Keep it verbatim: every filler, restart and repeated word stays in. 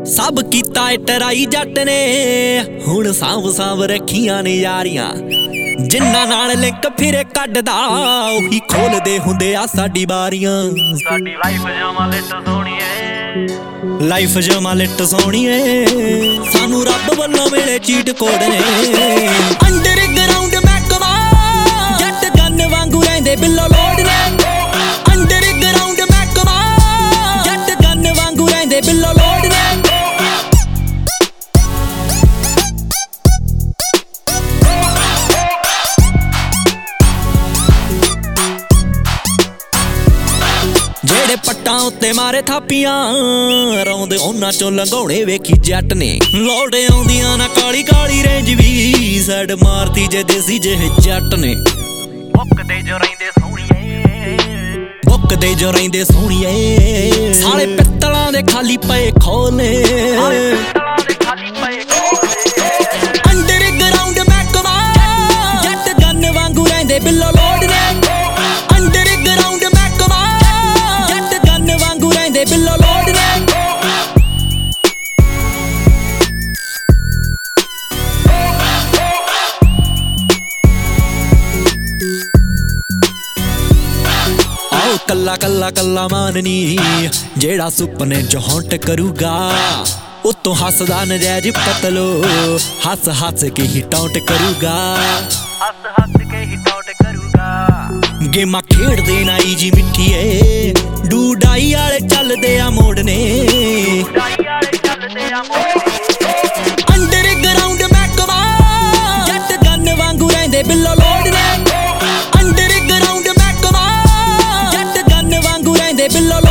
सब कीता ए टराई जट ने हुण सांभ सांभ रखियां ने यारियां जिन्ना नाल लिंक फिरे कड्डदा ओही खोलदे हुंदे आ साडी बारियां। साडी लाइफ जमा लिट सोहणीए लाइफ जमा लिट सोहणीए सानू रब वल्लों मिले चीट कोड ने। अंडरग्राउंड महकमा जट गन वांगू रहिंदे बिल्लो लोड ने। अंडरग्राउंड महकमा जट गन वांगू रहिंदे बिल्लो लोड ने। जेड़े पट्टां उत्ते मारे थापियां रौंदे उन्हां चों लंघाउणे वेखी जट ने। लौड़े आउंदियां ना काली काली रेंज वी सैड मारदी जे देसी जेह जट ने। मुक्कदे जो रहिंदे सोहणीए मुक्कदे जो रहिंदे सोहणीए साले पित्तलां दे खाली पए खोले। अंडरग्राउंड महकमा जट गन वांगू रहिंदे बिल्लो लोड ने। अंडरग्राउंड महकमा जट गन वांगू रहिंदे बिल्लो लोड ने। आओ कल्ला कल्ला कल्ला माननी जेड़ा सुपने च हॉन्ट करूगा उत्तों हसदा नजैज पतलो हस हस के ही टॉन्ट करूगा। हस हस के ही टॉन्ट करूगा। गेमां खेडदे ना ईजी मिठीए डूडाई आले चलदे आ मोड़ने। अंडरग्राउंड महकमा जट गन वांगू रहिंदे बिल्लो लोड ने। अंडरग्राउंड महकमा जट गन वांगू रहिंदे बिल्लो